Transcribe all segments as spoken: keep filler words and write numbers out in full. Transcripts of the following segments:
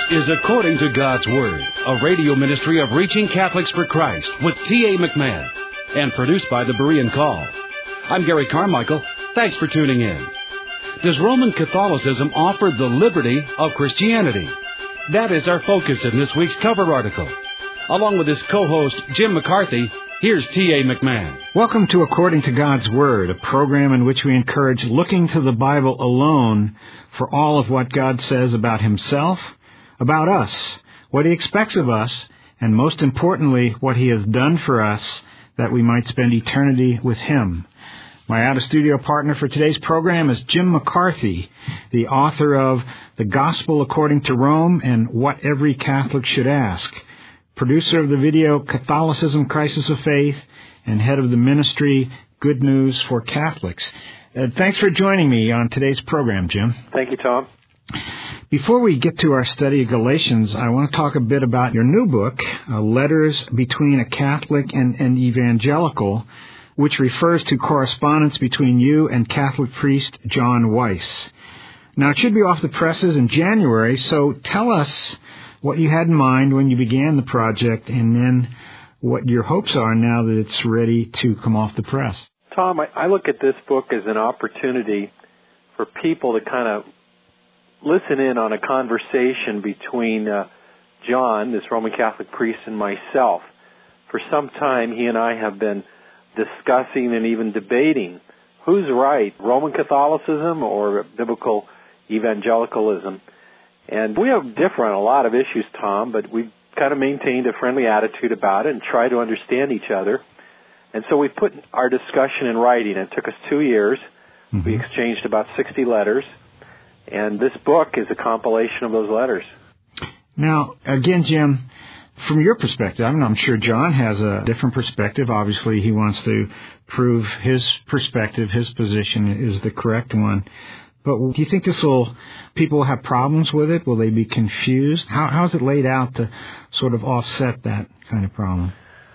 is According to God's Word, a radio ministry of Reaching Catholics for Christ with T A McMahon, and produced by the Berean Call. I'm Gary Carmichael. Thanks for tuning in. Does Roman Catholicism offer the liberty of Christianity? That is our focus in this week's cover article. Along with his co-host, Jim McCarthy, here's T A McMahon. Welcome to According to God's Word, a program in which we encourage looking to the Bible alone for all of what God says about Himself, about us, what He expects of us, and most importantly, what He has done for us that we might spend eternity with Him. My out-of-studio partner for today's program is Jim McCarthy, the author of The Gospel According to Rome and What Every Catholic Should Ask, producer of the video Catholicism, Crisis of Faith, and head of the ministry Good News for Catholics. Uh, thanks for joining me on today's program, Jim. Thank you, Tom. Before we get to our study of Galatians, I want to talk a bit about your new book, uh, Letters Between a Catholic and an Evangelical, which refers to correspondence between you and Catholic priest John Weiss. Now, it should be off the presses in January, so tell us what you had in mind when you began the project and then what your hopes are now that it's ready to come off the press. Tom, I, I look at this book as an opportunity for people to kind of listen in on a conversation between uh, John, this Roman Catholic priest, and myself. For some time, he and I have been discussing and even debating who's right, Roman Catholicism or biblical evangelicalism. And we have differ on a lot of issues, Tom, but we've kind of maintained a friendly attitude about it and try to understand each other. And so we put our discussion in writing. It took us two years. Mm-hmm. We exchanged about sixty letters. And this book is a compilation of those letters. Now, again, Jim, from your perspective, I mean, I'm sure John has a different perspective. Obviously, he wants to prove his perspective, his position is the correct one. But do you think this will, people will have problems with it? Will they be confused? How, how is it laid out to sort of offset that kind of problem?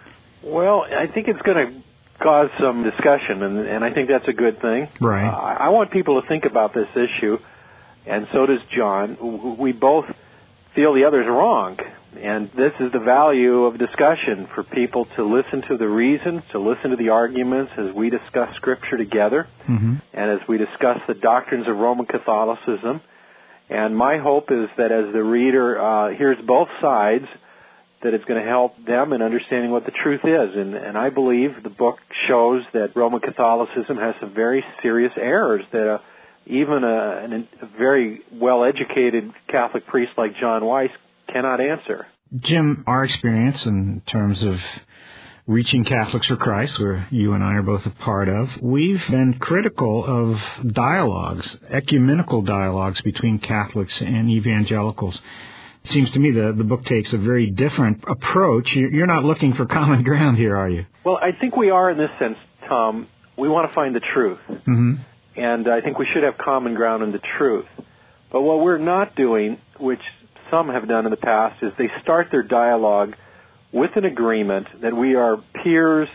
Well, I think it's going to cause some discussion, and, and I think that's a good thing. Right. Uh, I want people to think about this issue, and so does John. We both feel the other's wrong, and this is the value of discussion, for people to listen to the reasons, to listen to the arguments as we discuss Scripture together, mm-hmm. and as we discuss the doctrines of Roman Catholicism. And my hope is that as the reader uh, hears both sides, that it's going to help them in understanding what the truth is. And, and I believe the book shows that Roman Catholicism has some very serious errors that uh, even a, an, a very well-educated Catholic priest like John Weiss cannot answer. Jim, our experience in terms of Reaching Catholics for Christ, where you and I are both a part of, we've been critical of dialogues, ecumenical dialogues between Catholics and evangelicals. It seems to me the, the book takes a very different approach. You're not looking for common ground here, are you? Well, I think we are in this sense, Tom. We want to find the truth. Mm-hmm. And I think we should have common ground in the truth. But what we're not doing, which some have done in the past, is they start their dialogue with an agreement that we are peers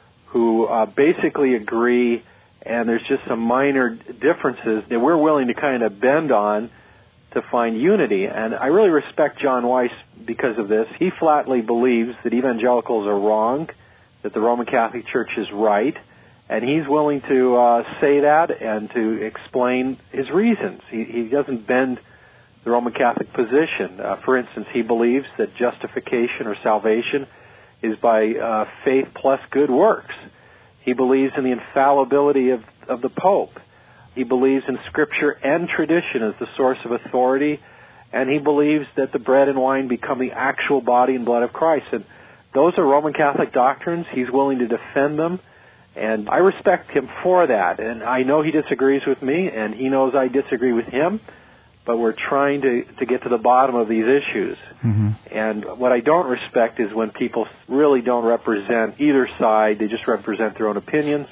who uh, basically agree, and there's just some minor differences that we're willing to kind of bend on to find unity. And I really respect John Weiss because of this. He flatly believes that evangelicals are wrong, that the Roman Catholic Church is right, and he's willing to uh, say that and to explain his reasons. He, he doesn't bend the Roman Catholic position. Uh, for instance, he believes that justification or salvation is by uh, faith plus good works. He believes in the infallibility of, of the Pope. He believes in Scripture and tradition as the source of authority, and he believes that the bread and wine become the actual body and blood of Christ. And those are Roman Catholic doctrines. He's willing to defend them, and I respect him for that. And I know he disagrees with me, and he knows I disagree with him, but we're trying to, to get to the bottom of these issues. Mm-hmm. And what I don't respect is when people really don't represent either side. They just represent their own opinions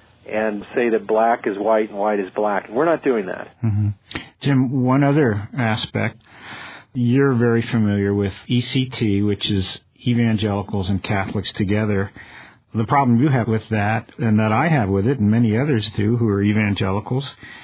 and say that black is white and white is black. And we're not doing that. Mm-hmm. Jim, one other aspect. You're very familiar with E C T, which is Evangelicals and Catholics Together. The problem you have with that, and that I have with it, and many others do who are evangelicals,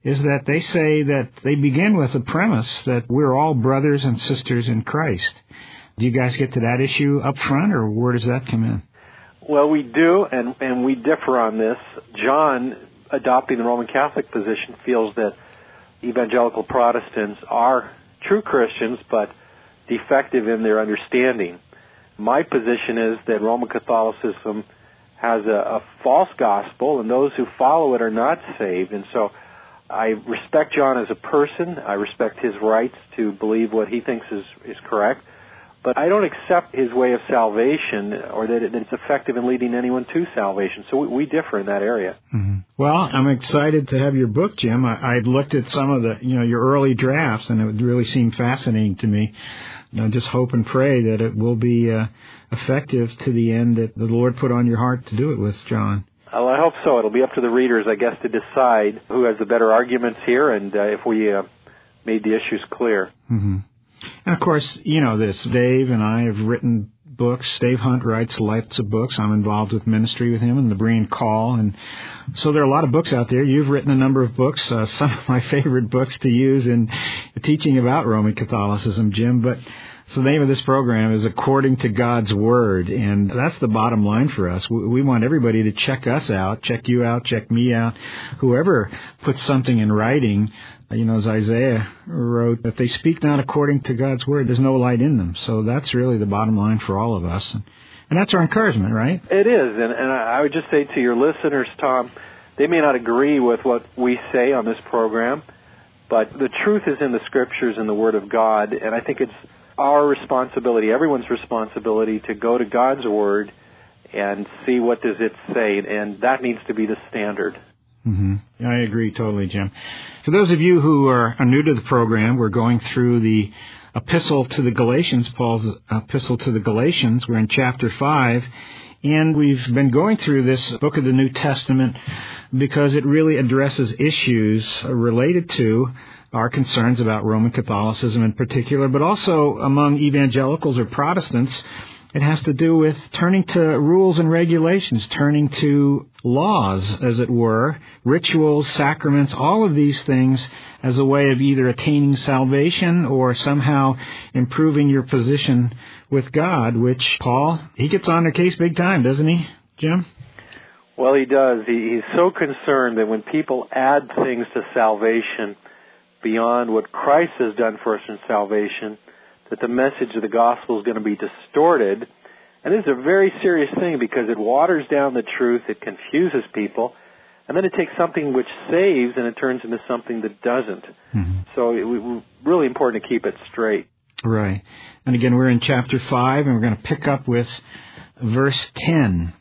is that they say that they begin with the premise that we're all brothers and sisters in Christ. Do you guys get to that issue up front, or where does that come in? Well, we do, and, and we differ on this. John, adopting the Roman Catholic position, feels that evangelical Protestants are true Christians, but defective in their understanding. My position is that Roman Catholicism has a, a false gospel, and those who follow it are not saved. And so I respect John as a person. I respect his rights to believe what he thinks is, is correct. But I don't accept his way of salvation, or that, it, that it's effective in leading anyone to salvation. So we, we differ in that area. Mm-hmm. Well, I'm excited to have your book, Jim. I, I looked at some of the, you know, your early drafts, and it really seemed fascinating to me. You know, just hope and pray that it will be uh, effective to the end that the Lord put on your heart to do it with, John. Well, I hope so. It'll be up to the readers, I guess, to decide who has the better arguments here, and uh, if we uh, made the issues clear. Mm-hmm. And, of course, you know this. Dave and I have written books. Dave Hunt writes lots of books. I'm involved with ministry with him and the Berean Call. And so there are a lot of books out there. You've written a number of books, uh, some of my favorite books to use in teaching about Roman Catholicism, Jim. But so the name of this program is According to God's Word, and that's the bottom line for us. We want everybody to check us out, check you out, check me out. Whoever puts something in writing, you know, as Isaiah wrote, if they speak not according to God's Word, there's no light in them. So that's really the bottom line for all of us. And that's our encouragement, right? It is, and, and I would just say to your listeners, Tom, they may not agree with what we say on this program, but the truth is in the Scriptures and the Word of God, and I think it's our responsibility, everyone's responsibility, to go to God's Word and see what does it say, and that needs to be the standard. Mm-hmm. I agree totally, Jim. For those of you who are, are new to the program, we're going through the Epistle to the Galatians, Paul's Epistle to the Galatians. We're in chapter five, and we've been going through this book of the New Testament because it really addresses issues related to our concerns about Roman Catholicism in particular, but also among evangelicals or Protestants. It has to do with turning to rules and regulations, turning to laws, as it were, rituals, sacraments, all of these things as a way of either attaining salvation or somehow improving your position with God, which Paul, he gets on their case big time, doesn't he, Jim? Well, he does. He, he's so concerned that when people add things to salvation beyond what Christ has done for us in salvation, that the message of the gospel is going to be distorted. And this is a very serious thing because it waters down the truth, it confuses people, and then it takes something which saves and it turns into something that doesn't. Mm-hmm. So it's really important to keep it straight. Right. And again, we're in chapter five, and we're going to pick up with verse ten.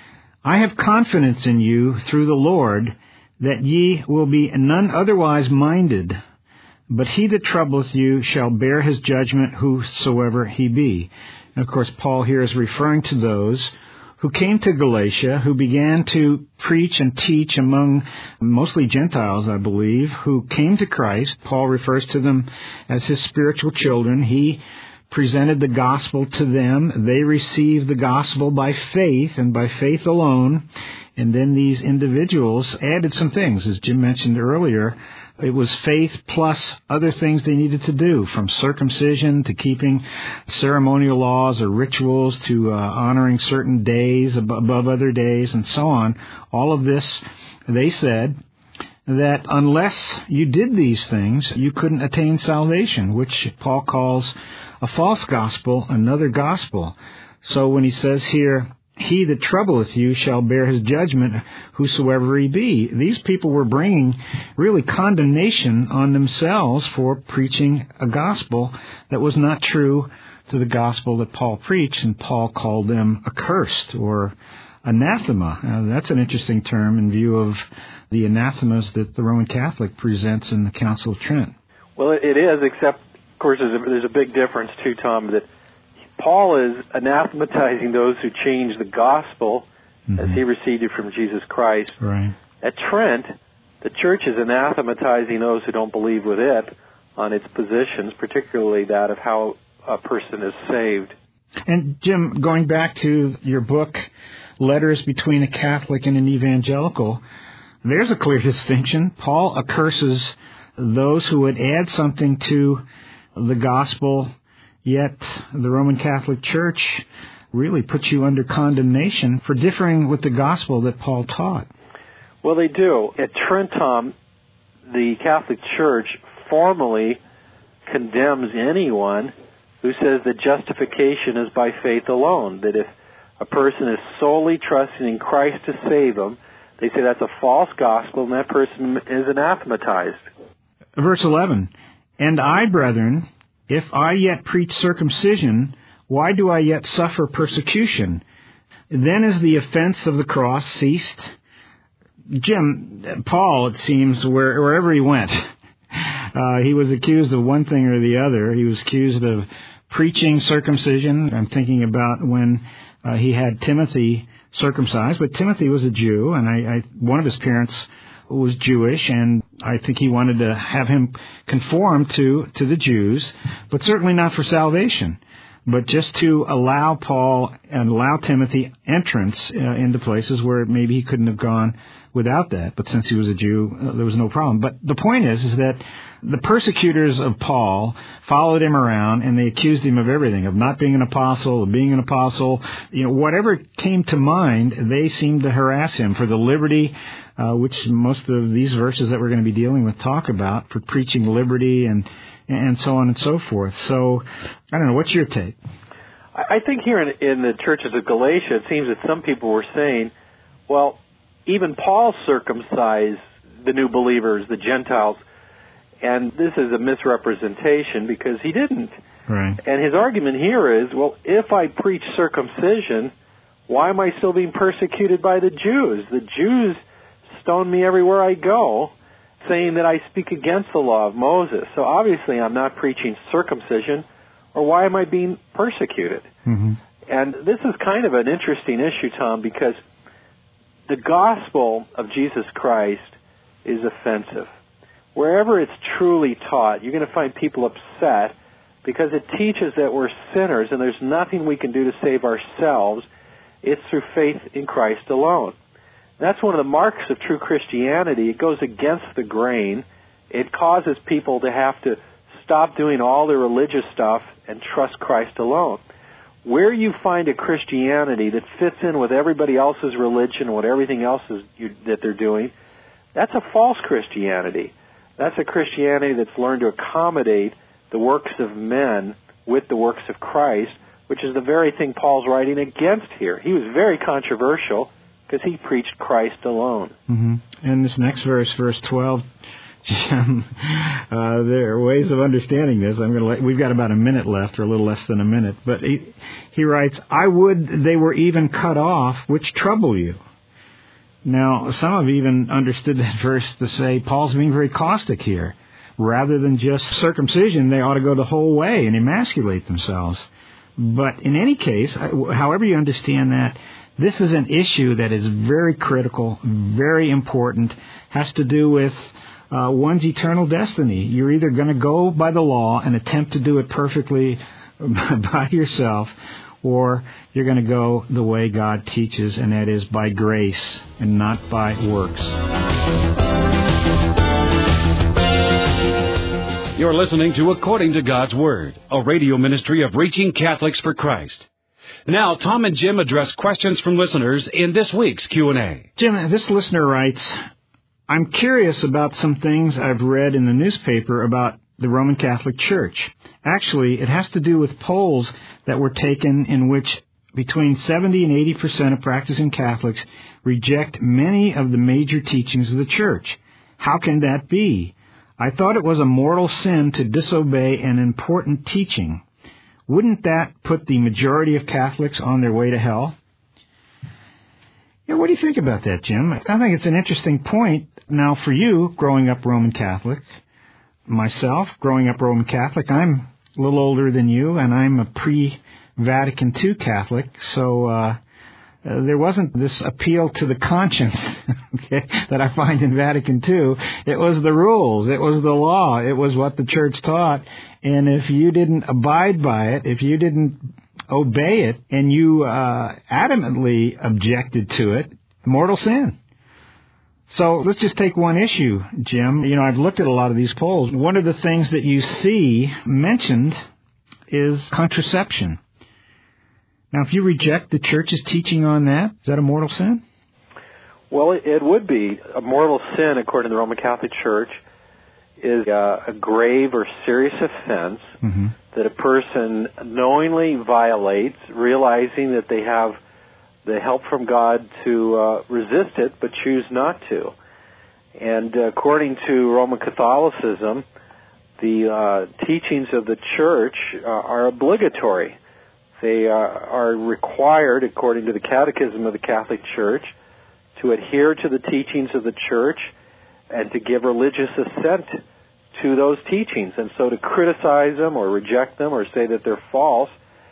I have confidence in you through the Lord that ye will be none otherwise minded, but he that troubleth you shall bear his judgment, whosoever he be. And of course, Paul here is referring to those who came to Galatia, who began to preach and teach among mostly Gentiles, I believe, who came to Christ. Paul refers to them as his spiritual children. He presented the gospel to them. They received the gospel by faith and by faith alone. And then these individuals added some things, as Jim mentioned earlier. It was faith plus other things they needed to do, from circumcision to keeping ceremonial laws or rituals to uh, honoring certain days above other days and so on. All of this, they said, that unless you did these things, you couldn't attain salvation, which Paul calls a false gospel, another gospel. So when he says here, he that troubleth you shall bear his judgment, whosoever he be. These people were bringing really condemnation on themselves for preaching a gospel that was not true to the gospel that Paul preached, and Paul called them accursed or anathema. Now, that's an interesting term in view of the anathemas that the Roman Catholic presents in the Council of Trent. Well, it is, except, of course, there's a, there's a big difference, too, Tom, that Paul is anathematizing those who change the gospel mm-hmm. as he received it from Jesus Christ. Right. At Trent, the church is anathematizing those who don't believe with it on its positions, particularly that of how a person is saved. And, Jim, going back to your book, Letters Between a Catholic and an Evangelical, There's a clear distinction. Paul accurses those who would add something to the gospel, yet the Roman Catholic Church really puts you under condemnation for differing with the gospel that Paul taught. Well, they do. At Trenton, the Catholic Church formally condemns anyone who says that justification is by faith alone, that if a person is solely trusting in Christ to save them, they say that's a false gospel and that person is anathematized. Verse eleven, and I, brethren, if I yet preach circumcision, why do I yet suffer persecution? Then is the offense of the cross ceased? Jim, Paul, it seems, where, wherever he went, uh, he was accused of one thing or the other. He was accused of preaching circumcision. I'm thinking about when uh, he had Timothy circumcised, but Timothy was a Jew, and I, I, one of his parents was Jewish, and I think he wanted to have him conform to, to the Jews, but certainly not for salvation, but just to allow Paul and allow Timothy entrance uh, into places where maybe he couldn't have gone without that. But since he was a Jew, uh, there was no problem. But the point is, is that the persecutors of Paul followed him around, and they accused him of everything, of not being an apostle, of being an apostle. You know, whatever came to mind, they seemed to harass him for the liberty, uh, which most of these verses that we're going to be dealing with talk about, for preaching liberty and and so on and so forth. So, I don't know, what's your take? I think here in, in the churches of Galatia, it seems that some people were saying, well, even Paul circumcised the new believers, the Gentiles, and this is a misrepresentation because he didn't. Right. And his argument here is, well, if I preach circumcision, why am I still being persecuted by the Jews? The Jews stone me everywhere I go, saying that I speak against the law of Moses. So obviously I'm not preaching circumcision, or why am I being persecuted? Mm-hmm. And this is kind of an interesting issue, Tom, because the gospel of Jesus Christ is offensive. Wherever it's truly taught, you're going to find people upset because it teaches that we're sinners and there's nothing we can do to save ourselves. It's through faith in Christ alone. That's one of the marks of true Christianity. It goes against the grain. It causes people to have to stop doing all their religious stuff and trust Christ alone. Where you find a Christianity that fits in with everybody else's religion, what everything else is you, that they're doing, that's a false Christianity. That's a Christianity that's learned to accommodate the works of men with the works of Christ, which is the very thing Paul's writing against here. He was very controversial because he preached Christ alone. Mm-hmm. And this next verse, verse twelve, Jim, uh, there are ways of understanding this. I'm going to let, we've got about a minute left, or a little less than a minute. But he, he writes, I would they were even cut off, which trouble you. Now, some have even understood that verse to say Paul's being very caustic here. Rather than just circumcision, they ought to go the whole way and emasculate themselves. But in any case, however you understand that, this is an issue that is very critical, very important, has to do with uh, one's eternal destiny. You're either going to go by the law and attempt to do it perfectly by yourself, or you're going to go the way God teaches, and that is by grace and not by works. You're listening to According to God's Word, a radio ministry of Reaching Catholics for Christ. Now, Tom and Jim address questions from listeners in this week's Q and A. Jim, this listener writes, I'm curious about some things I've read in the newspaper about the Roman Catholic Church. Actually, it has to do with polls that were taken in which between seventy and eighty percent of practicing Catholics reject many of the major teachings of the Church. How can that be? I thought it was a mortal sin to disobey an important teaching. Wouldn't that put the majority of Catholics on their way to hell? Yeah, what do you think about that, Jim? I think it's an interesting point. Now, for you, growing up Roman Catholic, myself, growing up Roman Catholic, I'm a little older than you, and I'm a pre-Vatican two Catholic, so uh, uh, there wasn't this appeal to the conscience okay, that I find in Vatican two. It was the rules. It was the law. It was what the Church taught. And if you didn't abide by it, if you didn't obey it, and you uh, adamantly objected to it, mortal sin. So let's just take one issue, Jim. You know, I've looked at a lot of these polls. One of the things that you see mentioned is contraception. Now, if you reject the church's teaching on that, is that a mortal sin? Well, it would be. A mortal sin, according to the Roman Catholic Church, is a, a grave or serious offense mm-hmm. that a person knowingly violates, realizing that they have the help from God to uh, resist it, but choose not to. And uh, according to Roman Catholicism, the uh, teachings of the Church uh, are obligatory. They uh, are required, according to the Catechism of the Catholic Church, to adhere to the teachings of the Church and to give religious assent to those teachings. And so to criticize them or reject them or say that they're false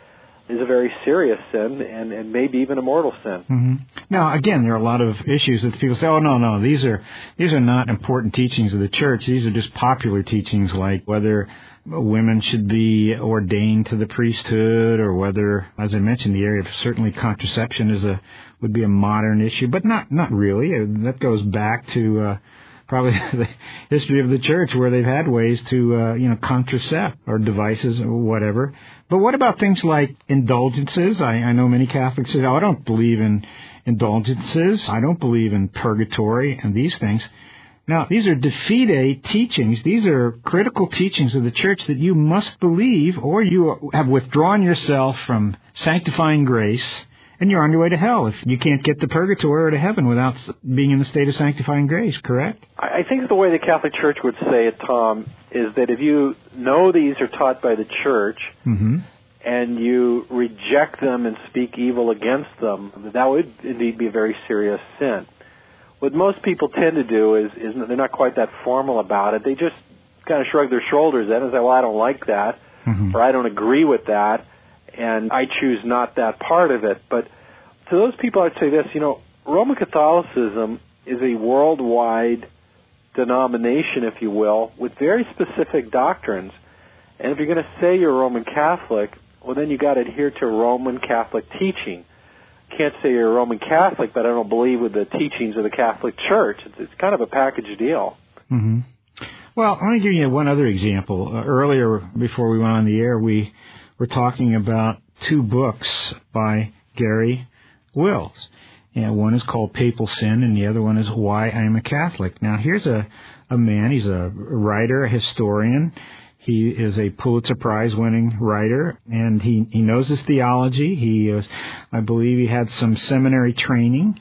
is a very serious sin and, and maybe even a mortal sin. Mm-hmm. Now, again, there are a lot of issues that people say, oh, no, no, these are these are not important teachings of the Church. These are just popular teachings like whether women should be ordained to the priesthood or whether, as I mentioned, the area of certainly contraception is a would be a modern issue, but not, not really. That goes back to uh, probably the history of the Church where they've had ways to, uh, you know, contracept or devices or whatever. But what about things like indulgences? I, I know many Catholics say, oh, I don't believe in indulgences. I don't believe in purgatory and these things. Now, these are de fide teachings. These are critical teachings of the Church that you must believe, or you have withdrawn yourself from sanctifying grace, and you're on your way to hell if you can't get to purgatory or to heaven without being in the state of sanctifying grace, correct? I think the way the Catholic Church would say it, Tom, is that if you know these are taught by the Church, mm-hmm. and you reject them and speak evil against them, that would indeed be a very serious sin. What most people tend to do is, is they're not quite that formal about it. They just kind of shrug their shoulders at it and say, well, I don't like that, mm-hmm. or I don't agree with that, and I choose not that part of it. But to those people, I'd say this, you know, Roman Catholicism is a worldwide denomination, if you will, with very specific doctrines. And if you're going to say you're a Roman Catholic, well, then you got to adhere to Roman Catholic teaching. You can't say you're a Roman Catholic, but I don't believe with the teachings of the Catholic Church. It's, it's kind of a package deal. Mm-hmm. Well, I want to give you one other example. Uh, earlier, before we went on the air, we were talking about two books by Gary Wills. And one is called Papal Sin, and the other one is Why I Am a Catholic. Now, here's a, a man. He's a writer, a historian. He is a Pulitzer Prize-winning writer, and he, he knows his theology. He, is, I believe he had some seminary training,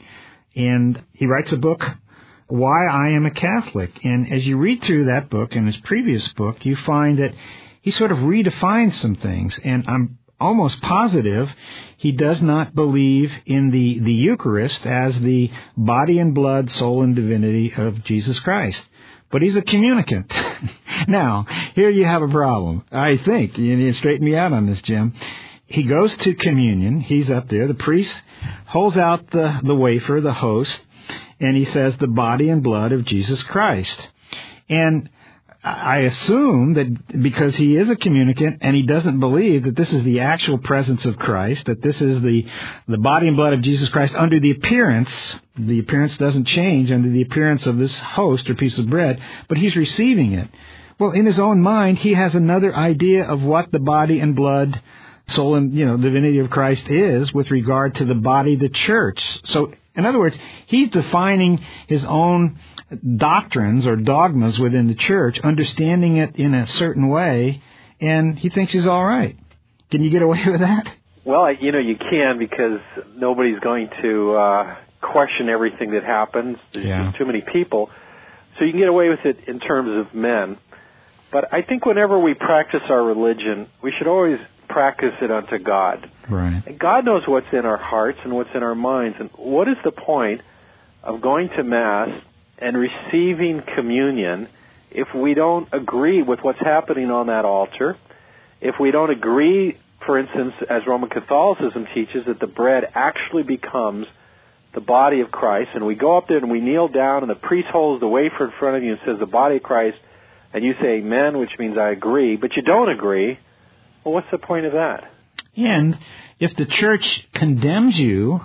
and he writes a book, Why I Am a Catholic. And as you read through that book and his previous book, you find that he sort of redefines some things, and I'm almost positive he does not believe in the, the Eucharist as the body and blood, soul and divinity of Jesus Christ. But he's a communicant. Now, here you have a problem, I think. You need to straighten me out on this, Jim. He goes to communion. He's up there. The priest holds out the, the wafer, the host, and he says, the body and blood of Jesus Christ. And I assume that because he is a communicant and he doesn't believe that this is the actual presence of Christ, that this is the, the body and blood of Jesus Christ under the appearance, the appearance doesn't change under the appearance of this host or piece of bread, but he's receiving it. Well, in his own mind, he has another idea of what the body and blood, soul and, you know, divinity of Christ is with regard to the body, the church. So, in other words, he's defining his own doctrines or dogmas within the church, understanding it in a certain way, and he thinks he's all right. Can you get away with that? Well, you know, you can, because nobody's going to uh, question everything that happens. There's yeah. just too many people. So you can get away with it in terms of men. But I think whenever we practice our religion, we should always practice it unto God. Right. And God knows what's in our hearts and what's in our minds. And what is the point of going to Mass and receiving communion if we don't agree with what's happening on that altar, if we don't agree, for instance, as Roman Catholicism teaches, that the bread actually becomes the body of Christ, and we go up there and we kneel down and the priest holds the wafer in front of you and says the body of Christ, and you say amen, which means I agree, but you don't agree, well, what's the point of that? And if the church condemns you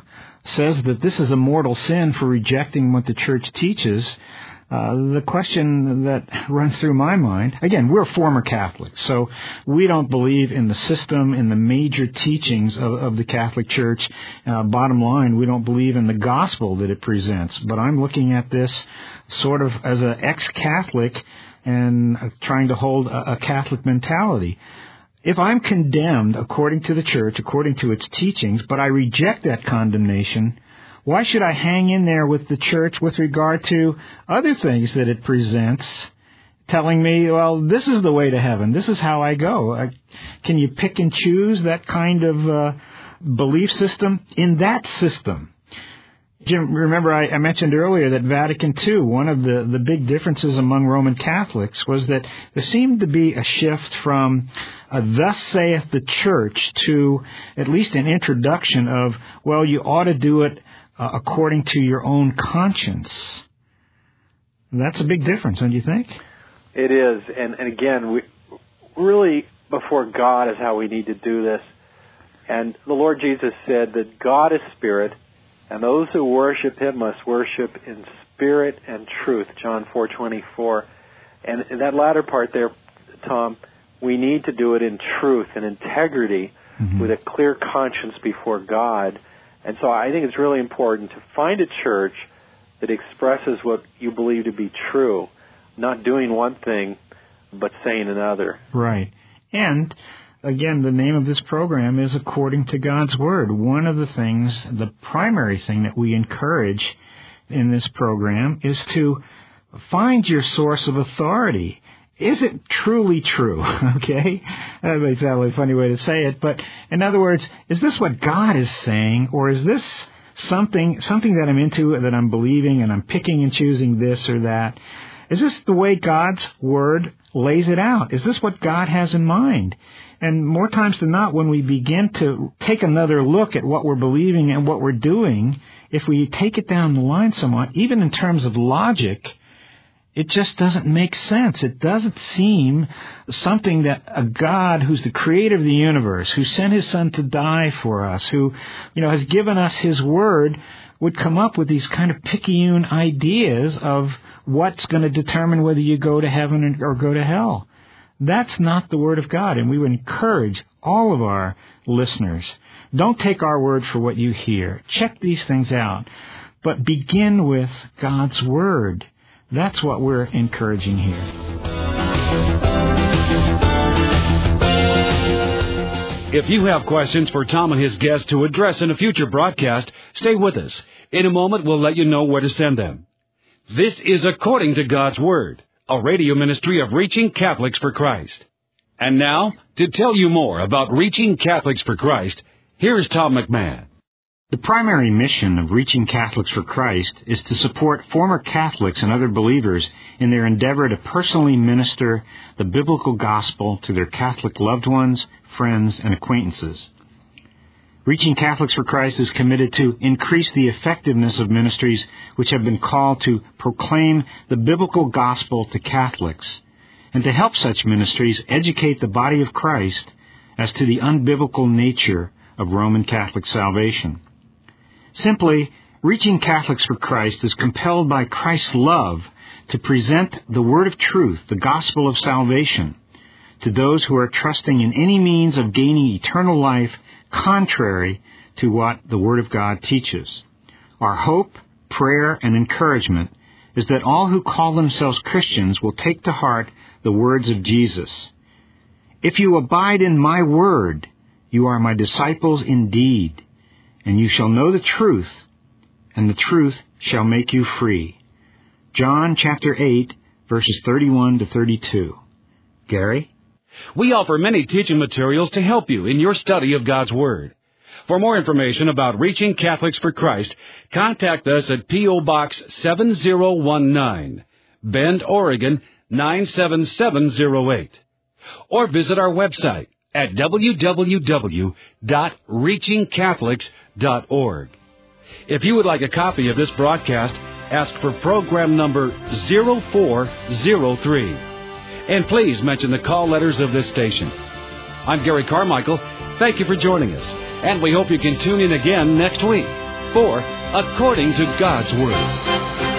says that this is a mortal sin for rejecting what the Church teaches, uh, the question that runs through my mind, again, we're former Catholics, so we don't believe in the system, in the major teachings of, of the Catholic Church. Uh, bottom line, we don't believe in the gospel that it presents. But I'm looking at this sort of as an ex-Catholic and trying to hold a, a Catholic mentality. If I'm condemned according to the Church, according to its teachings, but I reject that condemnation, why should I hang in there with the Church with regard to other things that it presents, telling me, well, this is the way to heaven, this is how I go? I, can you pick and choose that kind of uh, belief system? In that system, Jim, remember I, I mentioned earlier that Vatican Two, one of the, the big differences among Roman Catholics was that there seemed to be a shift from uh, thus saith the Church to at least an introduction of, well, you ought to do it uh, according to your own conscience. That's a big difference, don't you think? It is. And, and again, we really, before God is how we need to do this. And the Lord Jesus said that God is spirit, and those who worship Him must worship in spirit and truth, John four twenty-four. And in that latter part there, Tom, we need to do it in truth and integrity, mm-hmm. with a clear conscience before God. And so I think it's really important to find a church that expresses what you believe to be true, not doing one thing but saying another. Right. And again, the name of this program is According to God's Word. One of the things, the primary thing that we encourage in this program is to find your source of authority. Is it truly true? Okay? That may sound like a funny way to say it, but in other words, is this what God is saying, or is this something something that I'm into, that I'm believing, and I'm picking and choosing this or that? Is this the way God's Word lays it out? Is this what God has in mind? And more times than not, when we begin to take another look at what we're believing and what we're doing, if we take it down the line somewhat, even in terms of logic, it just doesn't make sense. It doesn't seem something that a God who's the creator of the universe, who sent His Son to die for us, who, you know, has given us His Word, would come up with these kind of picayune ideas of what's going to determine whether you go to heaven or go to hell. That's not the Word of God, and we would encourage all of our listeners, don't take our word for what you hear. Check these things out, but begin with God's Word. That's what we're encouraging here. If you have questions for Tom and his guests to address in a future broadcast, stay with us. In a moment, we'll let you know where to send them. This is According to God's Word, a radio ministry of Reaching Catholics for Christ. And now, to tell you more about Reaching Catholics for Christ, here's Tom McMahon. The primary mission of Reaching Catholics for Christ is to support former Catholics and other believers in their endeavor to personally minister the biblical gospel to their Catholic loved ones, friends, and acquaintances. Reaching Catholics for Christ is committed to increase the effectiveness of ministries which have been called to proclaim the biblical gospel to Catholics, and to help such ministries educate the body of Christ as to the unbiblical nature of Roman Catholic salvation. Simply, Reaching Catholics for Christ is compelled by Christ's love to present the word of truth, the gospel of salvation, to those who are trusting in any means of gaining eternal life contrary to what the Word of God teaches. Our hope, prayer, and encouragement is that all who call themselves Christians will take to heart the words of Jesus. If you abide in my word, you are my disciples indeed, and you shall know the truth, and the truth shall make you free. John chapter eight, verses thirty-one to thirty-two. Gary? We offer many teaching materials to help you in your study of God's Word. For more information about Reaching Catholics for Christ, contact us at P O. Box seven zero one nine, Bend, Oregon nine seven seven zero eight. Or visit our website at w w w dot reaching catholics dot org. If you would like a copy of this broadcast, ask for program number zero four zero three. And please mention the call letters of this station. I'm Gary Carmichael. Thank you for joining us, and we hope you can tune in again next week. for According to God's Word.